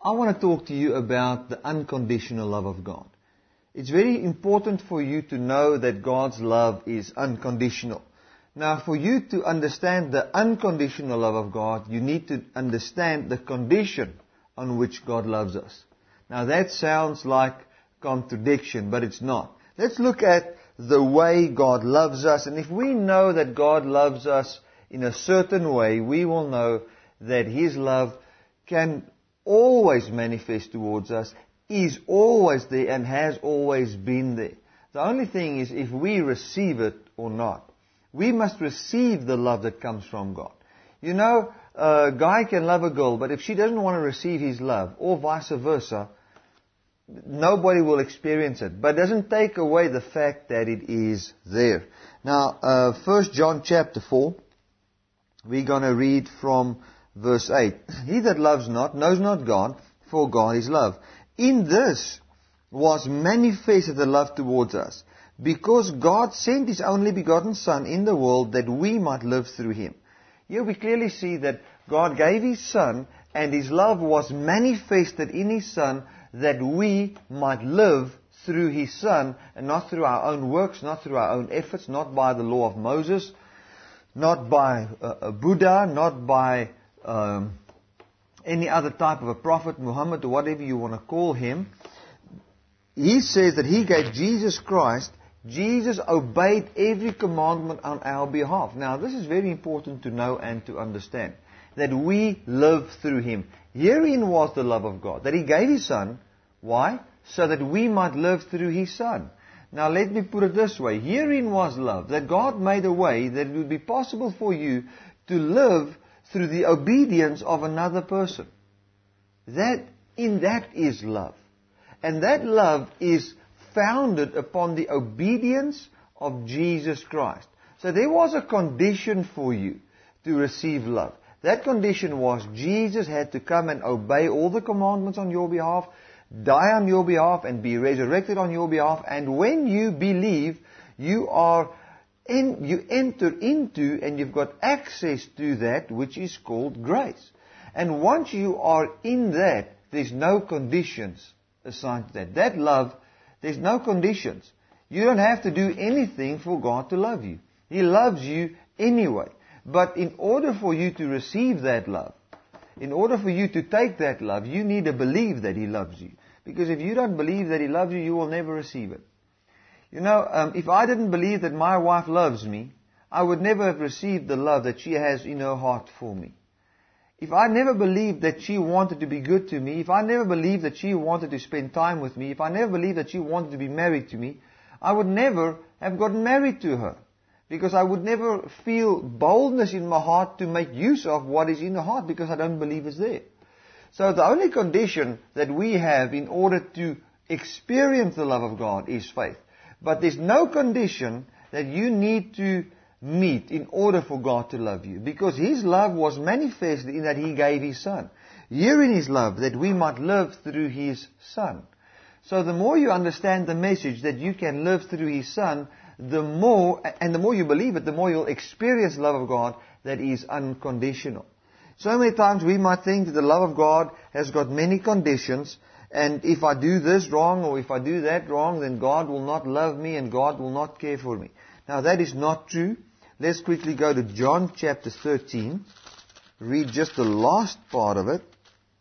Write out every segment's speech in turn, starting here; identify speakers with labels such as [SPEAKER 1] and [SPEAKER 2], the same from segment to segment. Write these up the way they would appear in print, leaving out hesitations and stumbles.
[SPEAKER 1] I want to talk to you about the unconditional love of God. It's very important for you to know that God's love is unconditional. Now, for you to understand the unconditional love of God, you need to understand the condition on which God loves us. Now, that sounds like contradiction, but it's not. Let's look at the way God loves us. And if we know that God loves us in a certain way, we will know that His love can always manifest towards us, is always there, and has always been there. The only thing is if we receive it or not. We must receive the love that comes from God. You know, a guy can love a girl, but if she doesn't want to receive his love, or vice versa, nobody will experience it. But it doesn't take away the fact that it is there. Now, 1 John chapter 4, we're going to read from verse 8. He that loves not knows not God, for God is love. In this was manifested the love towards us, because God sent His only begotten Son in the world that we might live through Him. Here we clearly see that God gave His Son, and His love was manifested in His Son that we might live through His Son, and not through our own works, not through our own efforts, not by the law of Moses, not by Buddha, not by any other type of a prophet, Muhammad, or whatever you want to call him. He says that He gave Jesus Christ. Jesus obeyed every commandment on our behalf. Now, this is very important to know and to understand, that we live through Him. Herein was the love of God, that He gave His Son. Why? So that we might live through His Son. Now, let me put it this way. Herein was love, that God made a way that it would be possible for you to live through the obedience of another person. That is love. And that love is founded upon the obedience of Jesus Christ. So there was a condition for you to receive love. That condition was Jesus had to come and obey all the commandments on your behalf, die on your behalf, and be resurrected on your behalf. And when you believe, you enter into and you've got access to that which is called grace. And once you are in that, there's no conditions assigned to that. That love, there's no conditions. You don't have to do anything for God to love you. He loves you anyway. But in order for you to receive that love, in order for you to take that love, you need to believe that He loves you. Because if you don't believe that He loves you, you will never receive it. You know, if I didn't believe that my wife loves me, I would never have received the love that she has in her heart for me. If I never believed that she wanted to be good to me, if I never believed that she wanted to spend time with me, if I never believed that she wanted to be married to me, I would never have gotten married to her. Because I would never feel boldness in my heart to make use of what is in the heart, because I don't believe it's there. So the only condition that we have in order to experience the love of God is faith. But there's no condition that you need to meet in order for God to love you. Because His love was manifested in that He gave His Son. Herein is love, that we might live through His Son. So the more you understand the message that you can live through His Son, the more you believe it, the more you'll experience the love of God that is unconditional. So many times we might think that the love of God has got many conditions, and if I do this wrong or if I do that wrong, then God will not love me and God will not care for me. Now that is not true. Let's quickly go to John chapter 13. Read just the last part of it.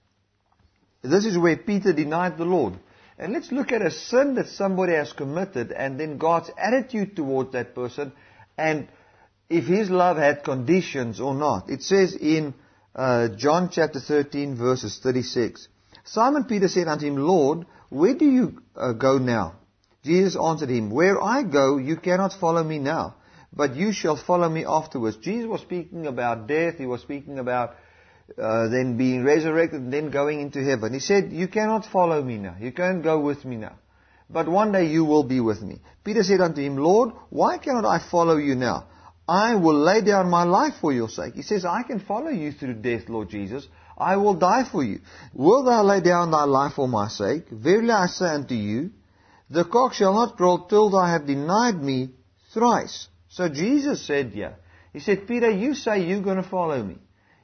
[SPEAKER 1] This is where Peter denied the Lord. And let's look at a sin that somebody has committed and then God's attitude towards that person, and if His love had conditions or not. It says in John chapter 13 verses 36. Simon Peter said unto Him, Lord, where do you go now? Jesus answered him, Where I go, you cannot follow me now, but you shall follow me afterwards. Jesus was speaking about death. He was speaking about then being resurrected and then going into heaven. He said, you cannot follow me now. You can't go with me now. But one day you will be with me. Peter said unto Him, Lord, why cannot I follow you now? I will lay down my life for your sake. He says, I can follow you through death, Lord Jesus. I will die for you. Wilt thou lay down thy life for my sake? Verily I say unto you, the cock shall not crow till thou have denied me thrice. So Jesus said, He said, Peter, you say you're going to follow me.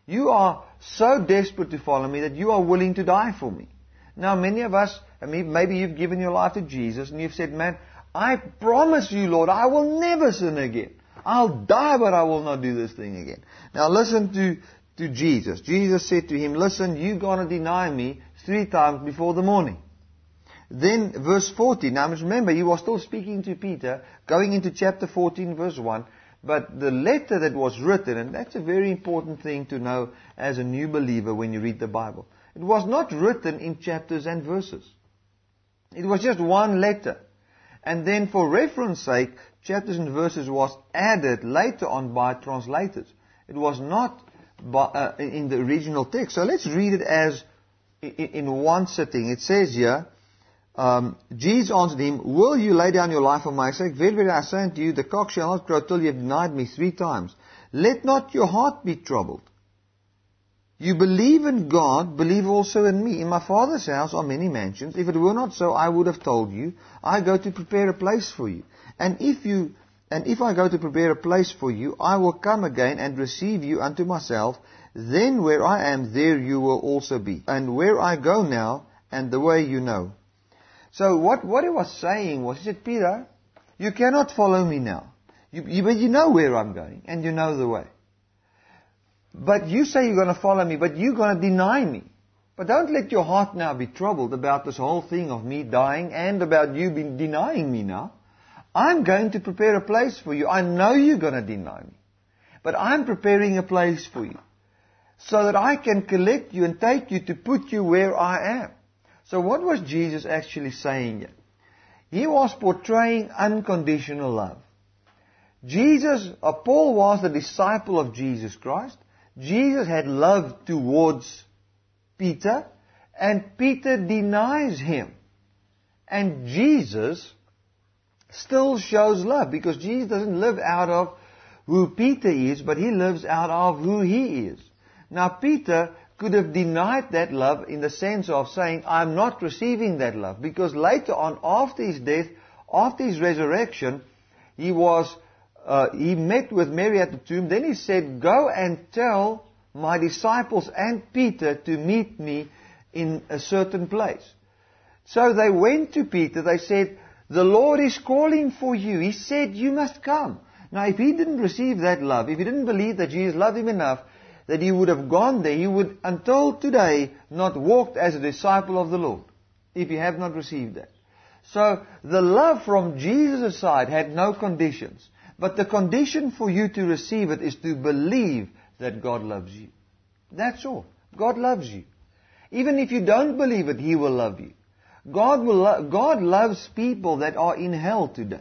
[SPEAKER 1] You are so desperate to follow me that you are willing to die for me. Now, many of us, maybe you've given your life to Jesus and you've said, man, I promise you, Lord, I will never sin again. I'll die, but I will not do this thing again. Now, listen to Jesus. Jesus said to him, listen, you're going to deny me 3 times before the morning. Then, verse 14. Now, remember, he was still speaking to Peter, going into chapter 14, verse 1. But the letter that was written, and that's a very important thing to know as a new believer when you read the Bible. It was not written in chapters and verses. It was just one letter. And then for reference sake, chapters and verses was added later on by translators. It was not in the original text. So let's read it as in one sitting. It says here, Jesus answered him, will you lay down your life for my sake? Very, very, I say unto you, the cock shall not crow till you have denied me 3 times. Let not your heart be troubled. You believe in God, believe also in me. In my Father's house are many mansions. If it were not so, I would have told you. I go to prepare a place for you. And if I go to prepare a place for you, I will come again and receive you unto myself. Then where I am, there you will also be. And where I go now, and the way you know. So what he was saying was, he said, Peter, you cannot follow me now. But you know where I'm going, and you know the way. But you say you're going to follow me, but you're going to deny me. But don't let your heart now be troubled about this whole thing of me dying and about you denying me now. I'm going to prepare a place for you. I know you're going to deny me. But I'm preparing a place for you so that I can collect you and take you to put you where I am. So what was Jesus actually saying here? He was portraying unconditional love. Paul was the disciple of Jesus Christ. Jesus had love towards Peter, and Peter denies him. And Jesus still shows love, because Jesus doesn't live out of who Peter is, but he lives out of who he is. Now, Peter could have denied that love in the sense of saying, I'm not receiving that love, because later on, after his death, after his resurrection, he met with Mary at the tomb. Then he said, go and tell my disciples and Peter to meet me in a certain place. So they went to Peter. They said, the Lord is calling for you. He said, you must come. Now, if he didn't receive that love, if he didn't believe that Jesus loved him enough, that he would have gone there, he would, until today, not walked as a disciple of the Lord, if he have not received that. So, the love from Jesus' side had no conditions. But the condition for you to receive it is to believe that God loves you. That's all. God loves you. Even if you don't believe it, He will love you. God loves people that are in hell today.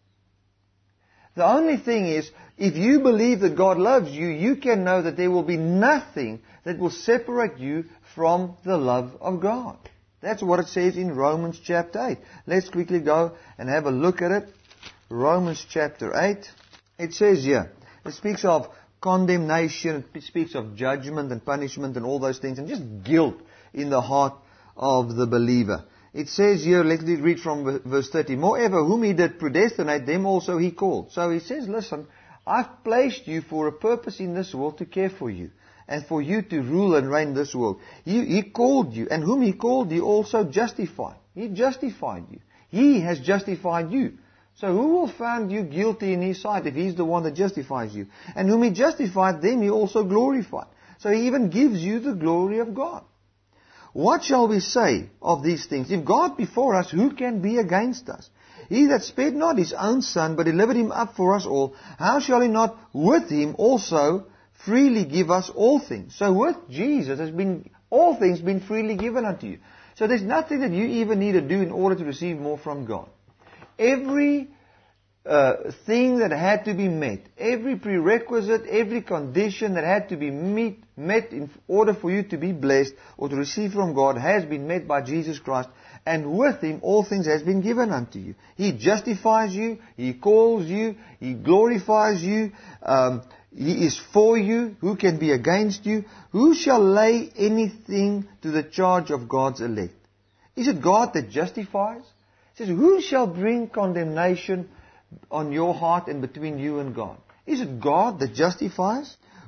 [SPEAKER 1] The only thing is, if you believe that God loves you, you can know that there will be nothing that will separate you from the love of God. That's what it says in Romans chapter 8. Let's quickly go and have a look at it. Romans chapter 8. It says here, it speaks of condemnation, it speaks of judgment and punishment and all those things, and just guilt in the heart of the believer. It says here, let's read from verse 30. Moreover, whom He did predestinate, them also He called. So He says, listen, I've placed you for a purpose in this world to care for you, and for you to rule and reign this world. He called you, and whom He called, He also justified. He justified you. He has justified you. So who will find you guilty in His sight if He's the one that justifies you? And whom He justified, them He also glorified. So He even gives you the glory of God. What shall we say of these things? If God be for us, who can be against us? He that spared not His own Son, but delivered Him up for us all, how shall He not with Him also freely give us all things? So with Jesus all things been freely given unto you. So there's nothing that you even need to do in order to receive more from God. Every thing that had to be met, every prerequisite, every condition that had to be met in order for you to be blessed or to receive from God has been met by Jesus Christ. And with Him, all things has been given unto you. He justifies you. He calls you. He glorifies you. He is for you. Who can be against you? Who shall lay anything to the charge of God's elect? Is it God that justifies? It says, who shall bring condemnation on your heart and between you and God? Is it God that justifies?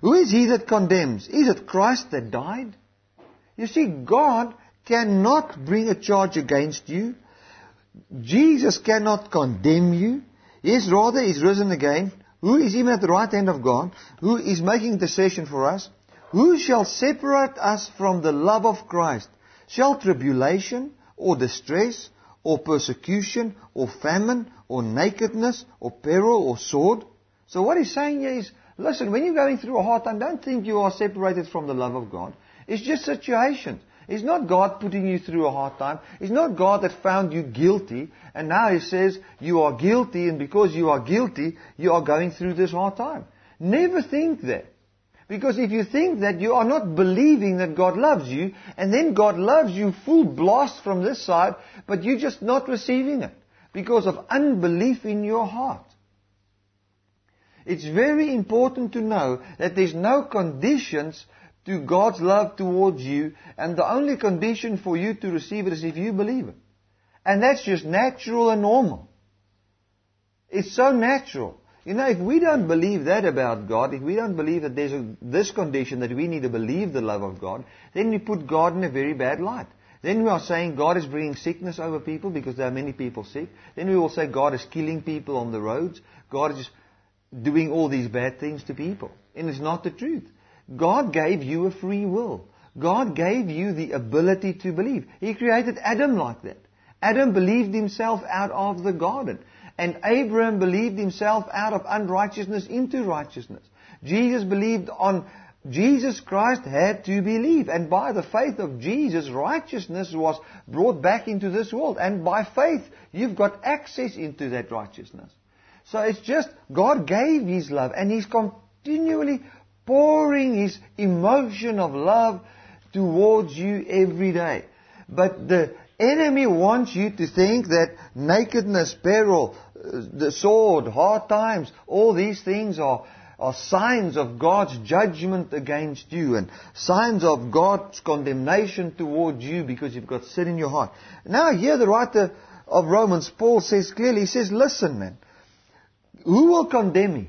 [SPEAKER 1] Who is he that condemns? Is it Christ that died? You see, God cannot bring a charge against you. Jesus cannot condemn you. Yes, rather, He's risen again. Who is even at the right hand of God? Who is making intercession for us? Who shall separate us from the love of Christ? Shall tribulation, or distress, or persecution, or famine, or nakedness, or peril, or sword? So what He's saying here is, listen, when you're going through a hard time, don't think you are separated from the love of God. It's just situations. It's not God putting you through a hard time. It's not God that found you guilty, and now He says you are guilty, and because you are guilty, you are going through this hard time. Never think that. Because if you think that, you are not believing that God loves you, and then God loves you full blast from this side, but you're just not receiving it because of unbelief in your heart. It's very important to know that there's no conditions to God's love towards you, and the only condition for you to receive it is if you believe it. And that's just natural and normal. It's so natural. You know, if we don't believe that about God, if we don't believe that there's this condition that we need to believe the love of God, then we put God in a very bad light. Then we are saying God is bringing sickness over people because there are many people sick. Then we will say God is killing people on the roads. God is doing all these bad things to people. And it's not the truth. God gave you a free will. God gave you the ability to believe. He created Adam like that. Adam believed himself out of the garden. And Abraham believed himself out of unrighteousness into righteousness. Jesus believed on Jesus Christ had to believe. And by the faith of Jesus, righteousness was brought back into this world. And by faith, you've got access into that righteousness. So it's just, God gave His love, and He's continually pouring His emotion of love towards you every day. But the enemy wants you to think that nakedness, peril, the sword, hard times, all these things are signs of God's judgment against you and signs of God's condemnation towards you because you've got sin in your heart. Now here the writer of Romans, Paul, says clearly, he says, listen, man, who will condemn me?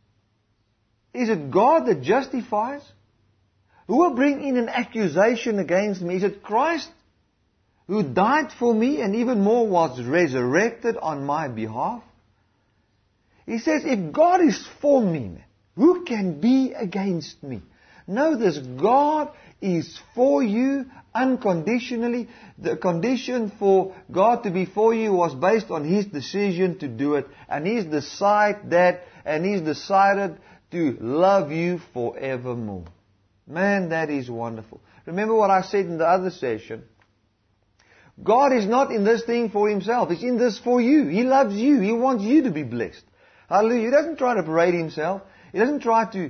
[SPEAKER 1] Is it God that justifies? Who will bring in an accusation against me? Is it Christ who died for me and even more was resurrected on my behalf? He says, if God is for me, man, who can be against me? Know this, God is for you unconditionally. The condition for God to be for you was based on His decision to do it. And He's decided that, and He's decided to love you forevermore. Man, that is wonderful. Remember what I said in the other session. God is not in this thing for Himself. He's in this for you. He loves you. He wants you to be blessed. Hallelujah. He doesn't try to parade Himself. He doesn't try to...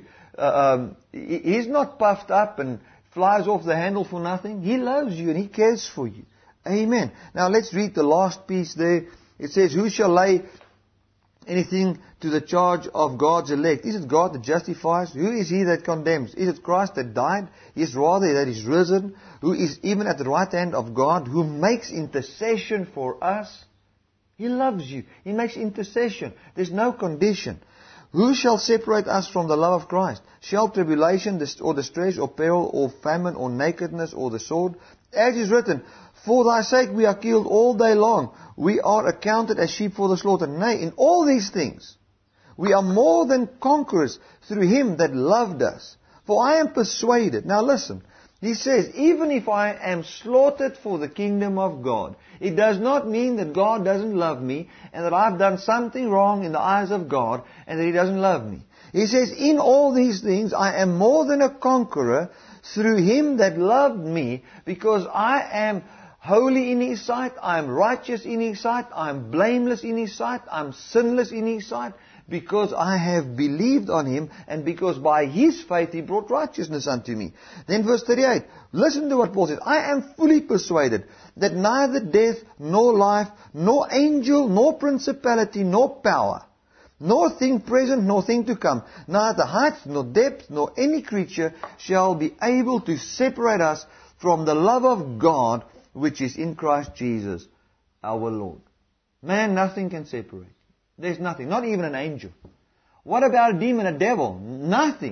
[SPEAKER 1] He's not puffed up and flies off the handle for nothing. He loves you and He cares for you. Amen. Now let's read the last piece there. It says, who shall lay anything to the charge of God's elect? Is it God that justifies? Who is He that condemns? Is it Christ that died? Yes, rather that is risen, who is even at the right hand of God, who makes intercession for us. He loves you. He makes intercession. There's no condition. Who shall separate us from the love of Christ? Shall tribulation or distress or peril or famine or nakedness or the sword? As is written, for thy sake we are killed all day long. We are accounted as sheep for the slaughter. Nay, in all these things we are more than conquerors through Him that loved us. For I am persuaded. Now listen. He says, even if I am slaughtered for the kingdom of God, it does not mean that God doesn't love me and that I've done something wrong in the eyes of God and that He doesn't love me. He says, in all these things I am more than a conqueror through Him that loved me, because I am holy in His sight, I am righteous in His sight, I am blameless in His sight, I am sinless in His sight, because I have believed on Him, and because by His faith He brought righteousness unto me. Then verse 38, listen to what Paul says. I am fully persuaded that neither death, nor life, nor angel, nor principality, nor power, nor thing present, nor thing to come, neither height, nor depth, nor any creature shall be able to separate us from the love of God, which is in Christ Jesus, our Lord. Man, nothing can separate. There's nothing, not even an angel. What about a demon, a devil? Nothing.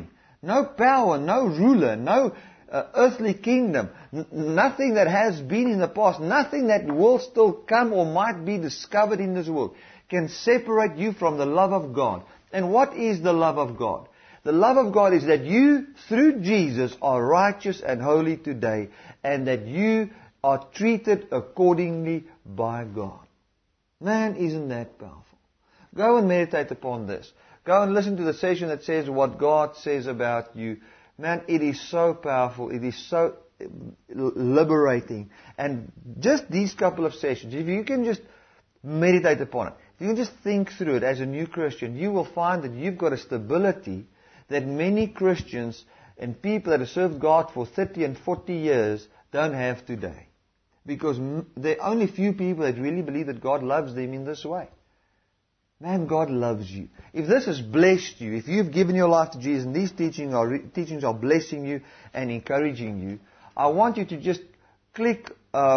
[SPEAKER 1] No power, no ruler, no earthly kingdom, nothing that has been in the past, nothing that will still come or might be discovered in this world can separate you from the love of God. And what is the love of God? The love of God is that you, through Jesus, are righteous and holy today, and that you are treated accordingly by God. Man, isn't that powerful? Go and meditate upon this. Go and listen to the session that says what God says about you. Man, it is so powerful. It is so liberating. And just these couple of sessions, if you can just meditate upon it, if you can just think through it as a new Christian, you will find that you've got a stability that many Christians and people that have served God for 30 and 40 years don't have today. Because there are only few people that really believe that God loves them in this way. Man, God loves you. If this has blessed you, if you've given your life to Jesus and these teachings are blessing you and encouraging you, I want you to just click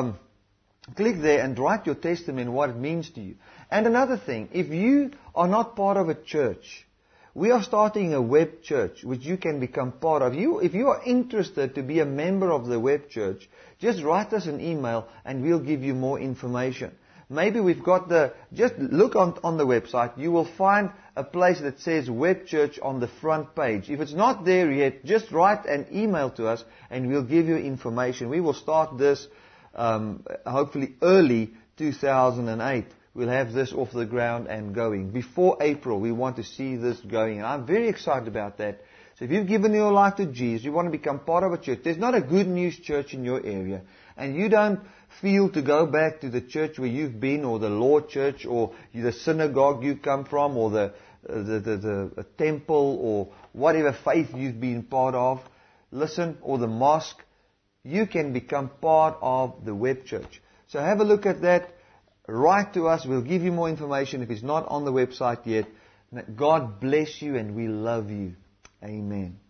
[SPEAKER 1] there and write your testimony and what it means to you. And another thing, if you are not part of a church, we are starting a web church which you can become part of. If you are interested to be a member of the web church, just write us an email and we'll give you more information. Maybe we've got just look on the website. You will find a place that says Web Church on the front page. If it's not there yet, just write an email to us and we'll give you information. We will start this hopefully early 2008. We'll have this off the ground and going. Before April, we want to see this going. And I'm very excited about that. So if you've given your life to Jesus, you want to become part of a church. There's not a good news church in your area. And you don't feel to go back to the church where you've been, or the Lord Church, or the synagogue you come from, or the temple, or whatever faith you've been part of. Listen, or the mosque. You can become part of the web church. So have a look at that. Write to us. We'll give you more information if it's not on the website yet. God bless you and we love you. Amen.